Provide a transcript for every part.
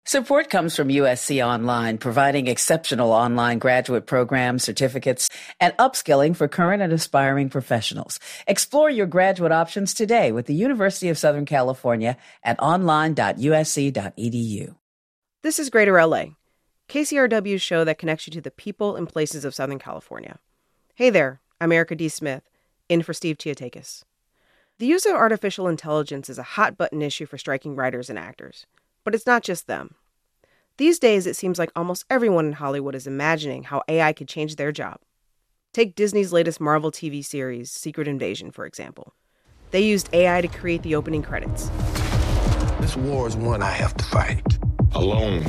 Support comes from USC Online, providing exceptional online graduate programs, certificates, and upskilling for current and aspiring professionals. Explore your graduate options today with the University of Southern California at online.usc.edu. This is Greater LA, KCRW's show that connects you to the people and places of Southern California. Hey there, I'm Erica D. Smith, in for Steve Chiatakis. The use of artificial intelligence is a hot-button issue for striking writers and actors. But it's not just them. These days, it seems like almost everyone in Hollywood is imagining how AI could change their job. Take Disney's latest Marvel TV series, Secret Invasion, for example. They used AI to create the opening credits. This war is one I have to fight alone.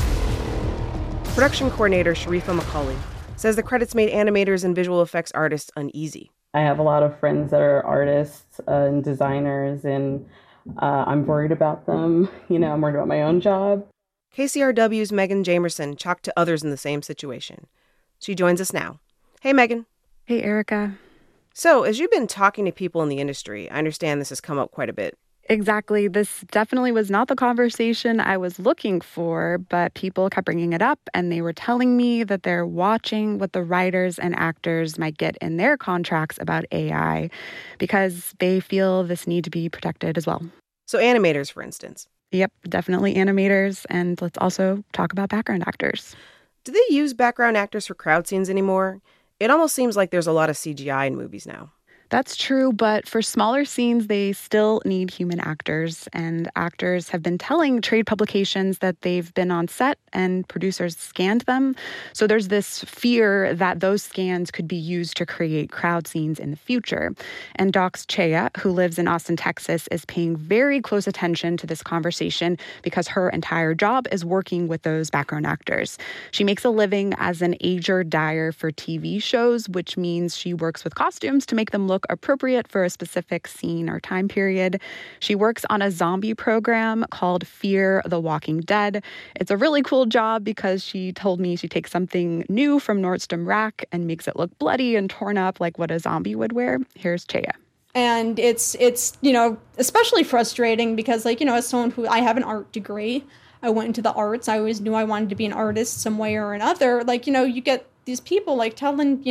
Production coordinator Sharifa McCauley says the credits made animators and visual effects artists uneasy. I have a lot of friends that are artists and designers, and I'm worried about them. I'm worried about my own job. KCRW's Megan Jamerson talked to others in the same situation. She joins us now. Hey, Megan. Hey, Erica. So, as you've been talking to people in the industry, I understand this has come up quite a bit. Exactly. This definitely was not the conversation I was looking for, but people kept bringing it up, and they were telling me that they're watching what the writers and actors might get in their contracts about AI because they feel this need to be protected as well. So animators, for instance. Yep, definitely animators. And let's also talk about background actors. Do they use background actors for crowd scenes anymore? It almost seems like there's a lot of CGI in movies now. That's true, but for smaller scenes, they still need human actors. And actors have been telling trade publications that they've been on set and producers scanned them. So there's this fear that those scans could be used to create crowd scenes in the future. And Docs Chea, who lives in Austin, Texas, is paying very close attention to this conversation because her entire job is working with those background actors. She makes a living as an ager dyer for TV shows, which means she works with costumes to make them look appropriate for a specific scene or time period. She works on a zombie program called Fear the Walking Dead. It's a really cool job because she told me she takes something new from Nordstrom Rack and makes it look bloody and torn up like what a zombie would wear. Here's Chea. And it's especially frustrating because, as someone who I have an art degree, I went into the arts. I always knew I wanted to be an artist some way or another. You get these people telling,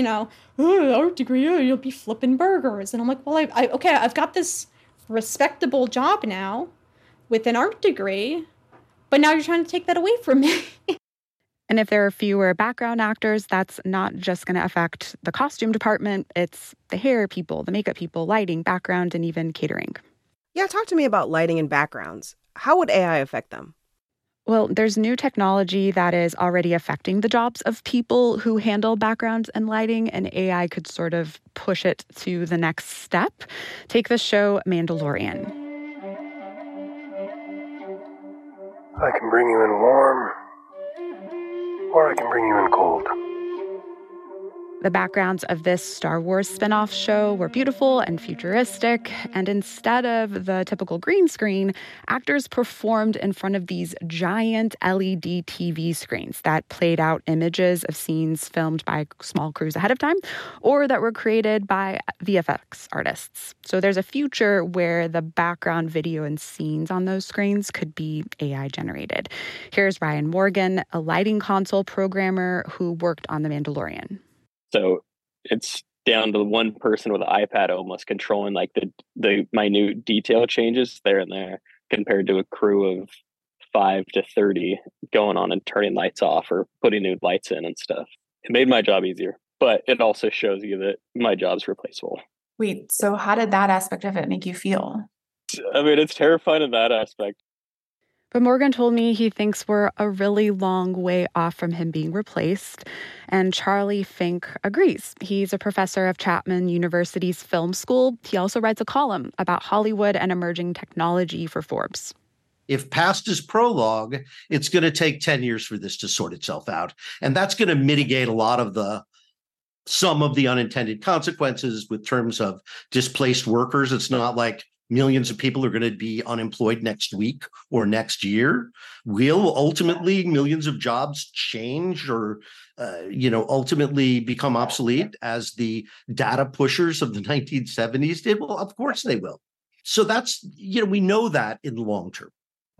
art degree, you'll be flipping burgers. And I'm like, well, I've got this respectable job now with an art degree, but now you're trying to take that away from me. And if there are fewer background actors, that's not just going to affect the costume department. It's the hair people, the makeup people, lighting, background, and even catering. Yeah, talk to me about lighting and backgrounds. How would AI affect them? Well, there's new technology that is already affecting the jobs of people who handle backgrounds and lighting, and AI could sort of push it to the next step. Take the show Mandalorian. I can bring you in warm, or I can bring you in cold. The backgrounds of this Star Wars spin-off show were beautiful and futuristic, and instead of the typical green screen, actors performed in front of these giant LED TV screens that played out images of scenes filmed by small crews ahead of time or that were created by VFX artists. So there's a future where the background video and scenes on those screens could be AI generated. Here's Ryan Morgan, a lighting console programmer who worked on The Mandalorian. So it's down to one person with an iPad almost controlling the minute detail changes there and there compared to a crew of 5 to 30 going on and turning lights off or putting new lights in and stuff. It made my job easier, but it also shows you that my job's replaceable. Wait, so how did that aspect of it make you feel? I mean, it's terrifying in that aspect. But Morgan told me he thinks we're a really long way off from him being replaced. And Charlie Fink agrees. He's a professor of Chapman University's film school. He also writes a column about Hollywood and emerging technology for Forbes. If past is prologue, it's going to take 10 years for this to sort itself out. And that's going to mitigate some of the unintended consequences with terms of displaced workers. It's not like millions of people are going to be unemployed next week or next year. Will ultimately millions of jobs change or, ultimately become obsolete as the data pushers of the 1970s did? Well, of course they will. So that's, we know that in the long term.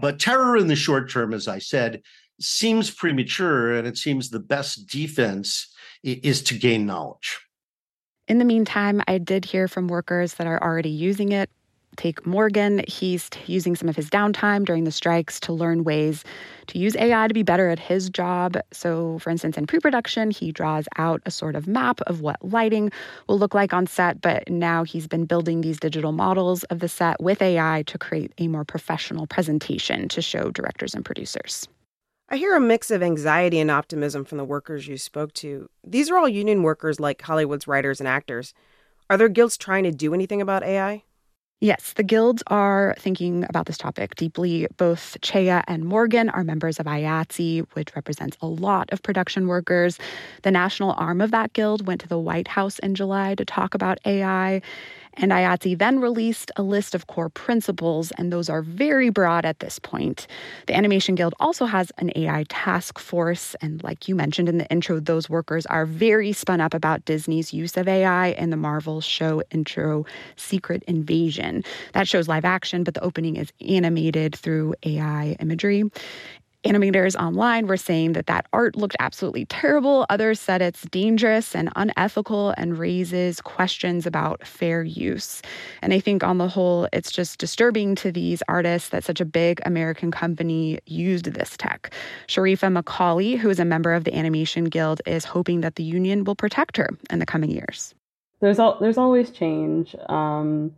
But terror in the short term, as I said, seems premature, and it seems the best defense is to gain knowledge. In the meantime, I did hear from workers that are already using it. Take Morgan. He's using some of his downtime during the strikes to learn ways to use AI to be better at his job. So, for instance, in pre-production, he draws out a sort of map of what lighting will look like on set, but now he's been building these digital models of the set with AI to create a more professional presentation to show directors and producers. I hear a mix of anxiety and optimism from the workers you spoke to. These are all union workers like Hollywood's writers and actors. Are their guilds trying to do anything about AI? Yes, the guilds are thinking about this topic deeply. Both Chea and Morgan are members of IATSE, which represents a lot of production workers. The national arm of that guild went to the White House in July to talk about AI. And IATSE then released a list of core principles, and those are very broad at this point. The Animation Guild also has an AI task force, and like you mentioned in the intro, those workers are very spun up about Disney's use of AI in the Marvel show intro, Secret Invasion. That show's live action, but the opening is animated through AI imagery. Animators online were saying that art looked absolutely terrible. Others said it's dangerous and unethical and raises questions about fair use. And I think on the whole, it's just disturbing to these artists that such a big American company used this tech. Sharifa McCauley, who is a member of the Animation Guild, is hoping that the union will protect her in the coming years. There's always change, and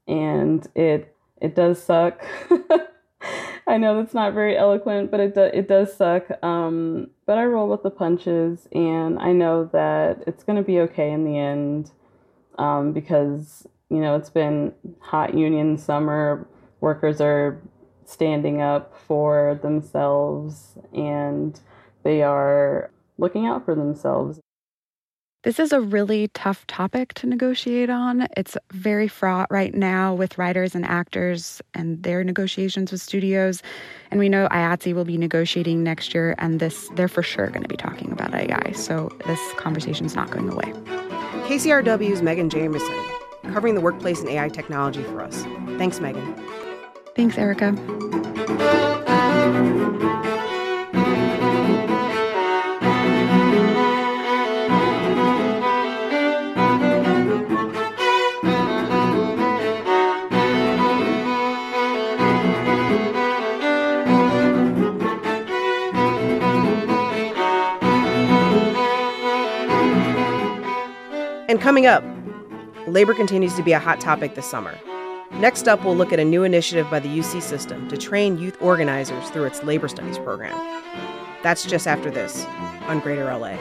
it does suck. I know that's not very eloquent, but it does suck. But I roll with the punches, and I know that it's going to be okay in the end, because it's been hot union summer. Workers are standing up for themselves, and they are looking out for themselves. This is a really tough topic to negotiate on. It's very fraught right now with writers and actors and their negotiations with studios. And we know IATSE will be negotiating next year, and they're for sure going to be talking about AI. So this conversation's not going away. KCRW's Megan Jameson, covering the workplace and AI technology for us. Thanks, Megan. Thanks, Erica. And coming up, labor continues to be a hot topic this summer. Next up, we'll look at a new initiative by the UC system to train youth organizers through its labor studies program. That's just after this on Greater LA.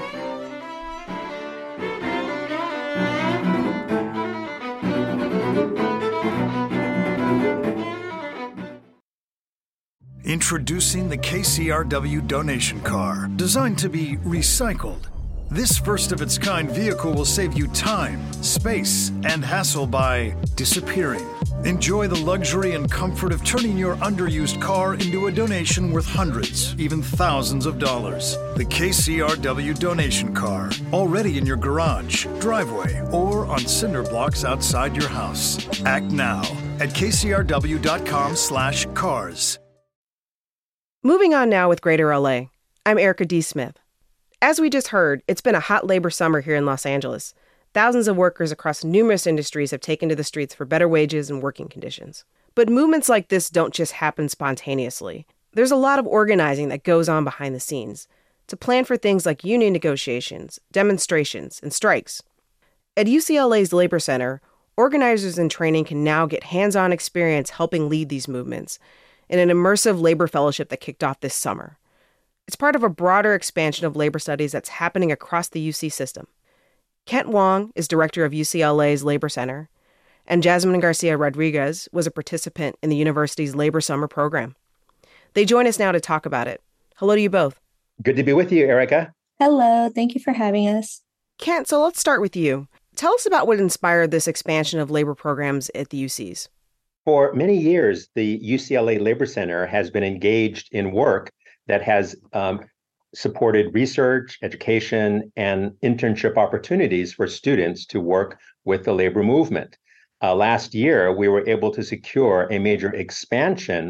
Introducing the KCRW donation car, designed to be recycled. This first-of-its-kind vehicle will save you time, space, and hassle by disappearing. Enjoy the luxury and comfort of turning your underused car into a donation worth hundreds, even thousands of dollars. The KCRW donation car, already in your garage, driveway, or on cinder blocks outside your house. Act now at kcrw.com/cars. Moving on now with Greater LA. I'm Erica D. Smith. As we just heard, it's been a hot labor summer here in Los Angeles. Thousands of workers across numerous industries have taken to the streets for better wages and working conditions. But movements like this don't just happen spontaneously. There's a lot of organizing that goes on behind the scenes to plan for things like union negotiations, demonstrations, and strikes. At UCLA's Labor Center, organizers in training can now get hands-on experience helping lead these movements in an immersive labor fellowship that kicked off this summer. It's part of a broader expansion of labor studies that's happening across the UC system. Kent Wong is director of UCLA's Labor Center, and Jasmine Garcia Rodriguez was a participant in the university's Labor Summer program. They join us now to talk about it. Hello to you both. Good to be with you, Erica. Hello, thank you for having us. Kent, so let's start with you. Tell us about what inspired this expansion of labor programs at the UCs. For many years, the UCLA Labor Center has been engaged in work that has supported research, education, and internship opportunities for students to work with the labor movement. Last year, we were able to secure a major expansion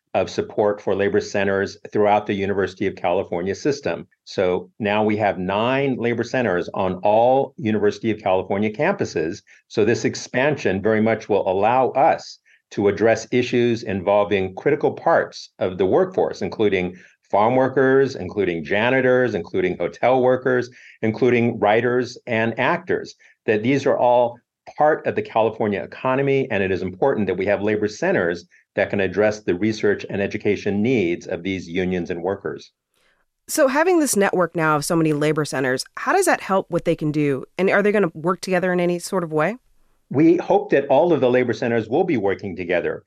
of support for labor centers throughout the University of California system. So now we have 9 labor centers on all University of California campuses. So this expansion very much will allow us to address issues involving critical parts of the workforce, including farm workers, including janitors, including hotel workers, including writers and actors, that these are all part of the California economy, and it is important that we have labor centers that can address the research and education needs of these unions and workers. So having this network now of so many labor centers, how does that help what they can do? And are they going to work together in any sort of way? We hope that all of the labor centers will be working together.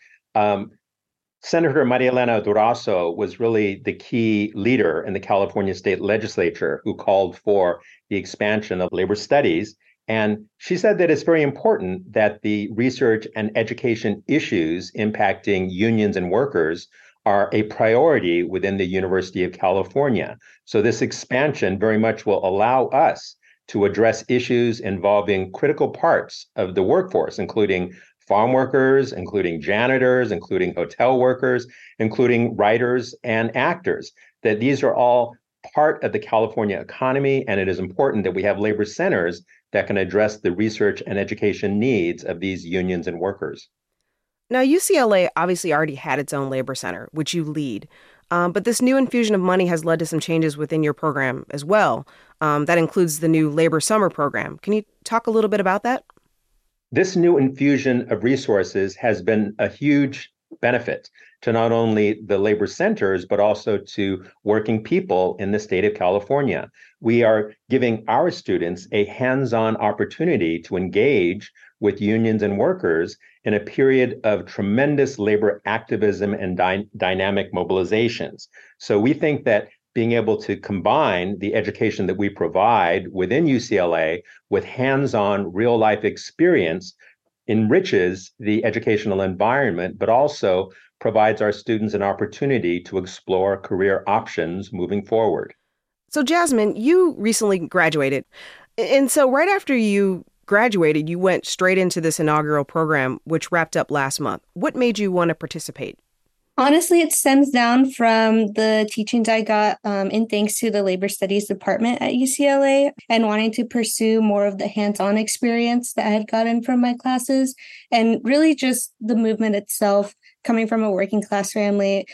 Senator Maria Elena Durazo was really the key leader in the California state legislature who called for the expansion of labor studies. And she said that it's very important that the research and education issues impacting unions and workers are a priority within the University of California. So this expansion very much will allow us to address issues involving critical parts of the workforce, including farm workers, including janitors, including hotel workers, including writers and actors, that these are all part of the California economy, and it is important that we have labor centers that can address the research and education needs of these unions and workers. Now, UCLA obviously already had its own labor center, which you lead. But this new infusion of money has led to some changes within your program as well. That includes the new Labor Summer program. Can you talk a little bit about that? This new infusion of resources has been a huge benefit to not only the labor centers, but also to working people in the state of California. We are giving our students a hands-on opportunity to engage with unions and workers in a period of tremendous labor activism and dynamic mobilizations. So we think that being able to combine the education that we provide within UCLA with hands-on real-life experience enriches the educational environment, but also provides our students an opportunity to explore career options moving forward. So Jasmine, you recently graduated. And so right after you graduated, you went straight into this inaugural program, which wrapped up last month. What made you want to participate? Honestly, it stems down from the teachings I got in thanks to the Labor Studies department at UCLA and wanting to pursue more of the hands-on experience that I had gotten from my classes, and really just the movement itself, coming from a working class family,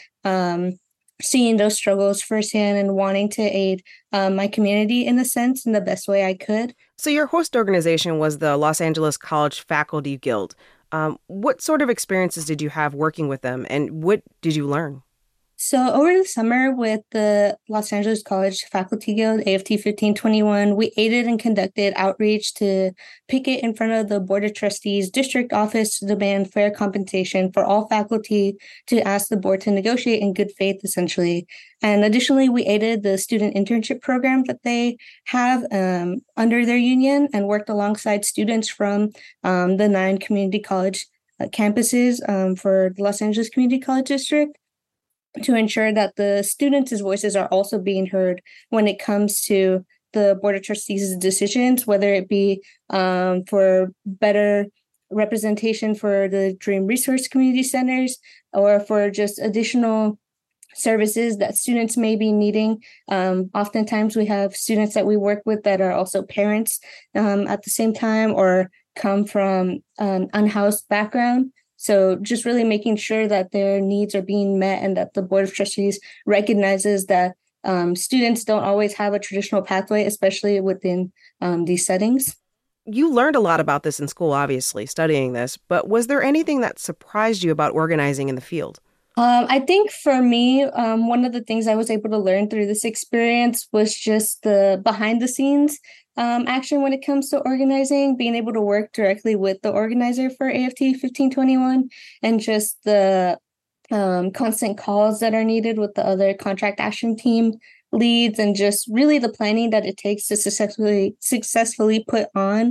seeing those struggles firsthand and wanting to aid my community in a sense in the best way I could. So your host organization was the Los Angeles College Faculty Guild. What sort of experiences did you have working with them, and what did you learn? So over the summer with the Los Angeles College Faculty Guild, AFT 1521, we aided and conducted outreach to picket in front of the Board of Trustees district office to demand fair compensation for all faculty, to ask the board to negotiate in good faith, essentially. And additionally, we aided the student internship program that they have under their union and worked alongside students from the 9 community college campuses for the Los Angeles Community College District, to ensure that the students' voices are also being heard when it comes to the Board of Trustees' decisions, whether it be for better representation for the Dream Resource Community Centers or for just additional services that students may be needing. Oftentimes we have students that we work with that are also parents at the same time or come from an unhoused background. So just really making sure that their needs are being met and that the Board of Trustees recognizes that students don't always have a traditional pathway, especially within these settings. You learned a lot about this in school, obviously, studying this, but was there anything that surprised you about organizing in the field? I think for me, one of the things I was able to learn through this experience was just the behind the scenes action when it comes to organizing, being able to work directly with the organizer for AFT 1521 and just the constant calls that are needed with the other contract action team leads, and just really the planning that it takes to successfully put on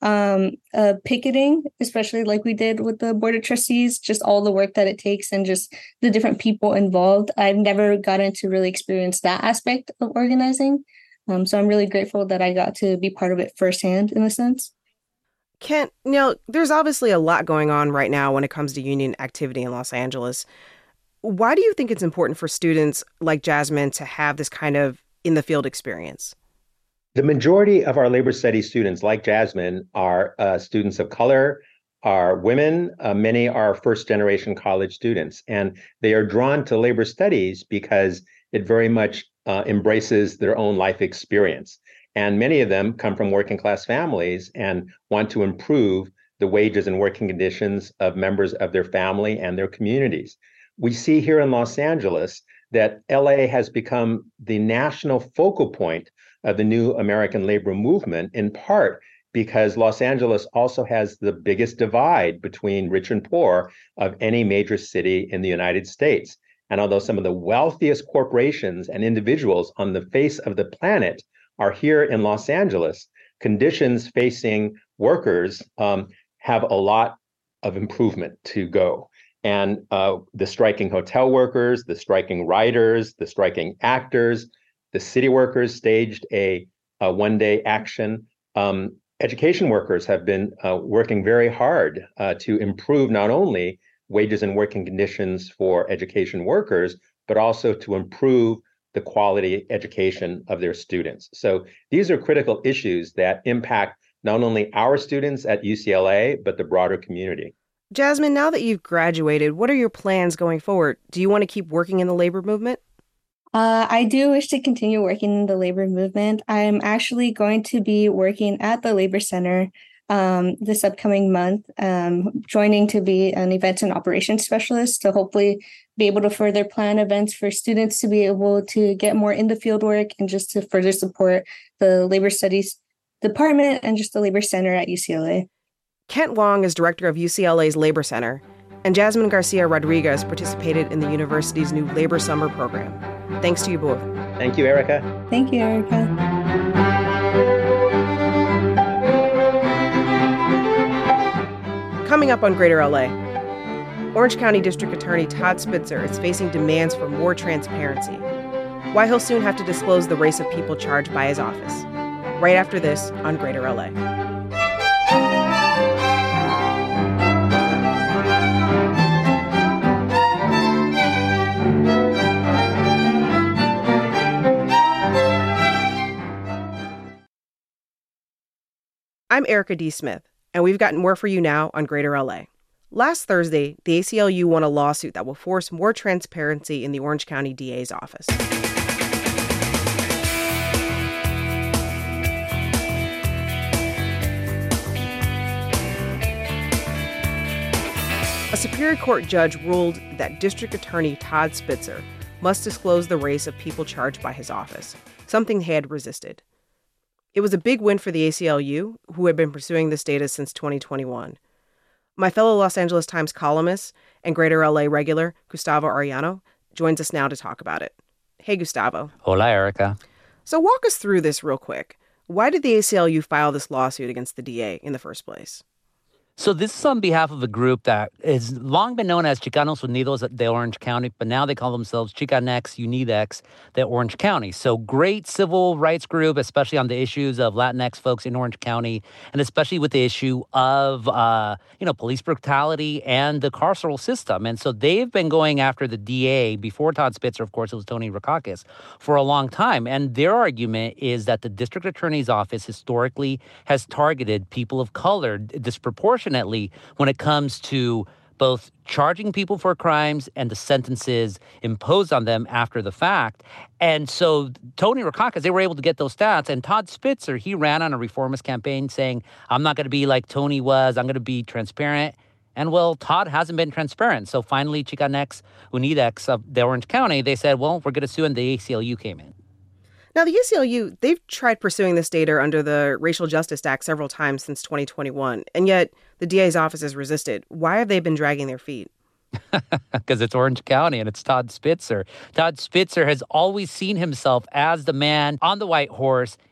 picketing, especially like we did with the Board of Trustees, just all the work that it takes and just the different people involved. I've never gotten to really experience that aspect of organizing. So I'm really grateful that I got to be part of it firsthand in a sense. Kent, there's obviously a lot going on right now when it comes to union activity in Los Angeles. Why do you think it's important for students like Jasmine to have this kind of in-the-field experience? The majority of our labor studies students, like Jasmine, are students of color, are women. Many are first-generation college students, and they are drawn to labor studies because it very much embraces their own life experience. And many of them come from working-class families and want to improve the wages and working conditions of members of their family and their communities. We see here in Los Angeles that LA has become the national focal point of the new American labor movement, in part because Los Angeles also has the biggest divide between rich and poor of any major city in the United States. And although some of the wealthiest corporations and individuals on the face of the planet are here in Los Angeles, conditions facing workers have a lot of improvement to go. And the striking hotel workers, the striking writers, the striking actors, the city workers staged a one-day action. Education workers have been working very hard to improve not only wages and working conditions for education workers, but also to improve the quality education of their students. So these are critical issues that impact not only our students at UCLA, but the broader community. Jasmine, now that you've graduated, what are your plans going forward? Do you want to keep working in the labor movement? I do wish to continue working in the labor movement. I'm actually going to be working at the Labor Center this upcoming month, joining to be an events and operations specialist to hopefully be able to further plan events for students to be able to get more in the field work and just to further support the labor studies department and just the Labor Center at UCLA. Kent Wong is director of UCLA's Labor Center, and Jasmine Garcia Rodriguez participated in the university's new Labor Summer program. Thanks to you both. Thank you, Erica. Thank you, Erica. Coming up on Greater LA, Orange County District Attorney Todd Spitzer is facing demands for more transparency. Why he'll soon have to disclose the race of people charged by his office. Right after this on Greater LA. I'm Erica D. Smith, and we've got more for you now on Greater LA. Last Thursday, the ACLU won a lawsuit that will force more transparency in the Orange County DA's office. A Superior Court judge ruled that District Attorney Todd Spitzer must disclose the race of people charged by his office, something he had resisted. It was a big win for the ACLU, who had been pursuing this data since 2021. My fellow Los Angeles Times columnist and Greater LA regular, Gustavo Arellano, joins us now to talk about it. Hey, Gustavo. Hola, Erica. So walk us through this real quick. Why did the ACLU file this lawsuit against the DA in the first place? So this is on behalf of a group that has long been known as Chicanos Unidos de Orange County, but now they call themselves Chicanx Unidex de Orange County. So great civil rights group, especially on the issues of Latinx folks in Orange County, and especially with the issue of, police brutality and the carceral system. And so they've been going after the DA, before Todd Spitzer, of course, it was Tony Rackauckas, for a long time. And their argument is that the district attorney's office historically has targeted people of color disproportionately when it comes to both charging people for crimes and the sentences imposed on them after the fact. And so Tony Rackauckas, they were able to get those stats. And Todd Spitzer, he ran on a reformist campaign saying, I'm not going to be like Tony was. I'm going to be transparent. And well, Todd hasn't been transparent. So finally, Chicanx Unidex of the Orange County, they said, well, we're going to sue, and the ACLU came in. Now, the ACLU, they've tried pursuing this data under the Racial Justice Act several times since 2021, and yet the DA's office has resisted. Why have they been dragging their feet? Because it's Orange County and it's Todd Spitzer. Todd Spitzer has always seen himself as the man on the white horse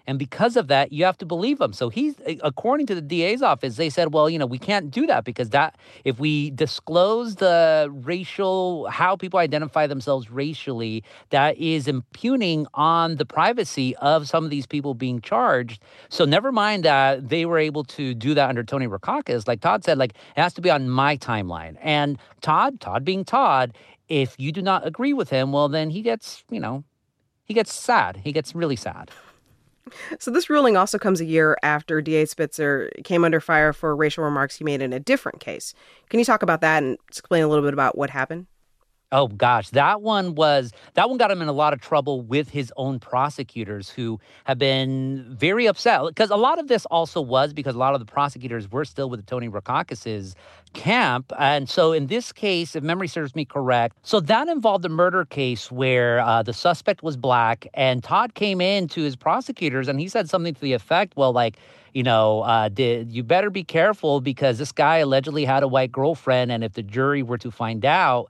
And because of that, you have to believe him. So he's, according to the DA's office, they said, well, we can't do that because that if we disclose the racial, how people identify themselves racially, that is impugning on the privacy of some of these people being charged. So never mind that they were able to do that under Tony Rackauckas. Like Todd said, like, it has to be on my timeline. And Todd being Todd, if you do not agree with him, well, then he gets, he gets sad. He gets really sad. So this ruling also comes a year after D.A. Spitzer came under fire for racial remarks he made in a different case. Can you talk about that and explain a little bit about what happened? Oh, gosh, that one got him in a lot of trouble with his own prosecutors who have been very upset because a lot of this also was because a lot of the prosecutors were still with Tony Rackauckas' camp. And so in this case, if memory serves me correct, so that involved a murder case where the suspect was black and Todd came in to his prosecutors and he said something to the effect, well, like, you better be careful because this guy allegedly had a white girlfriend. And if the jury were to find out,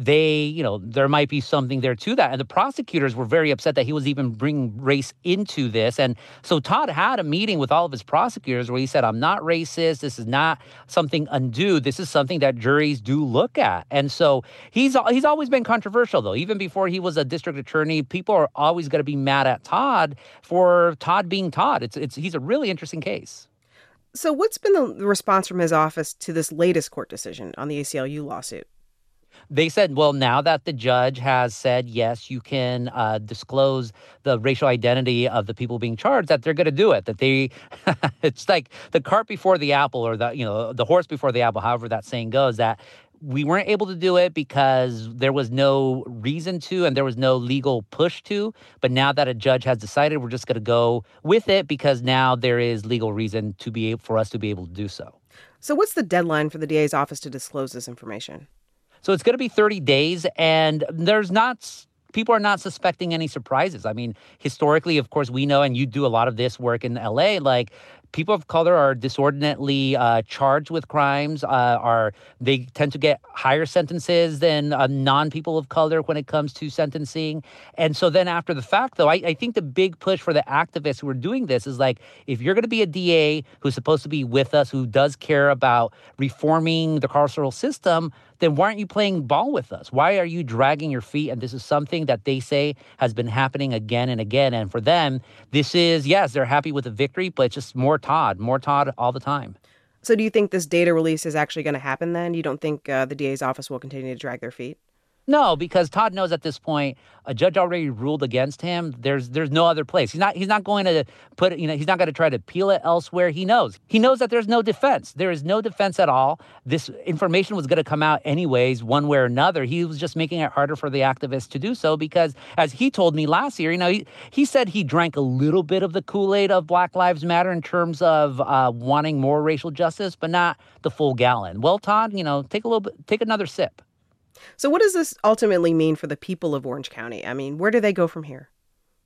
there might be something there to that. And the prosecutors were very upset that he was even bringing race into this. And so Todd had a meeting with all of his prosecutors where he said, I'm not racist. This is not something undue. This is something that juries do look at. And so he's always been controversial, though. Even before he was a district attorney, people are always going to be mad at Todd for Todd being Todd. He's a really interesting case. So what's been the response from his office to this latest court decision on the ACLU lawsuit? They said, well, now that the judge has said, yes, you can disclose the racial identity of the people being charged, that they're going to do it, that it's like the cart before the apple or the horse before the apple, however that saying goes, that we weren't able to do it because there was no reason to and there was no legal push to. But now that a judge has decided, we're just going to go with it because now there is legal reason for us to be able to do so. So what's the deadline for the DA's office to disclose this information? So it's going to be 30 days, and people are not suspecting any surprises. I mean, historically, of course, we know, and you do a lot of this work in LA, like people of color are disordinately charged with crimes. They tend to get higher sentences than non-people of color when it comes to sentencing. And so then after the fact, though, I think the big push for the activists who are doing this is like, if you're going to be a DA who's supposed to be with us, who does care about reforming the carceral system, then why aren't you playing ball with us? Why are you dragging your feet? And this is something that they say has been happening again and again. And for them, this is, yes, they're happy with the victory, but it's just more Todd all the time. So do you think this data release is actually going to happen then? You don't think the DA's office will continue to drag their feet? No, because Todd knows at this point a judge already ruled against him. There's no other place. He's not going to he's not going to try to appeal it elsewhere. He knows that there's no defense. There is no defense at all. This information was going to come out anyways, one way or another. He was just making it harder for the activists to do so because, as he told me last year, he said he drank a little bit of the Kool-Aid of Black Lives Matter in terms of wanting more racial justice, but not the full gallon. Well, Todd, take another sip. So what does this ultimately mean for the people of Orange County? I mean, where do they go from here?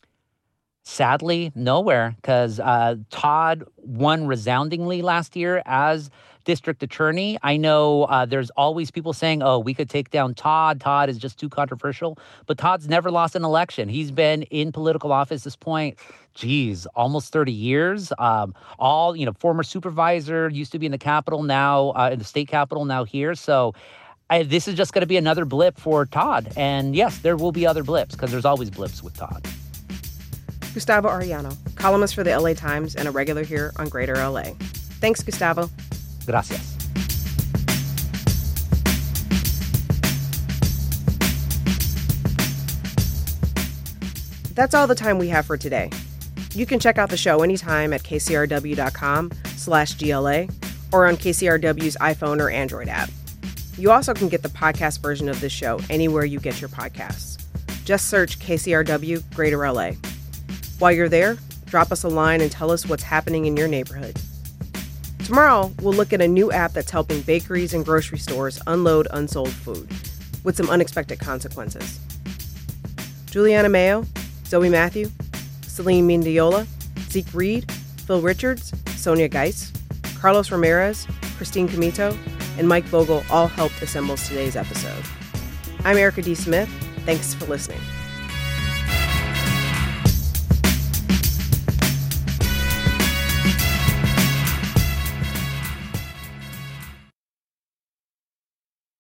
Sadly, nowhere, because Todd won resoundingly last year as district attorney. I know there's always people saying, oh, we could take down Todd. Todd is just too controversial. But Todd's never lost an election. He's been in political office at this point, almost 30 years. Former supervisor, used to be in the Capitol, now in the state Capitol, now here. So this is just going to be another blip for Todd. And yes, there will be other blips because there's always blips with Todd. Gustavo Arellano, columnist for the LA Times and a regular here on Greater LA. Thanks, Gustavo. Gracias. That's all the time we have for today. You can check out the show anytime at kcrw.com/GLA or on KCRW's iPhone or Android app. You also can get the podcast version of this show anywhere you get your podcasts. Just search KCRW Greater LA. While you're there, drop us a line and tell us what's happening in your neighborhood. Tomorrow, we'll look at a new app that's helping bakeries and grocery stores unload unsold food, with some unexpected consequences. Juliana Mayo, Zoe Matthew, Celine Mendiola, Zeke Reed, Phil Richards, Sonia Geis, Carlos Ramirez, Christine Comito, and Mike Vogel all helped assemble today's episode. I'm Erica D. Smith. Thanks for listening.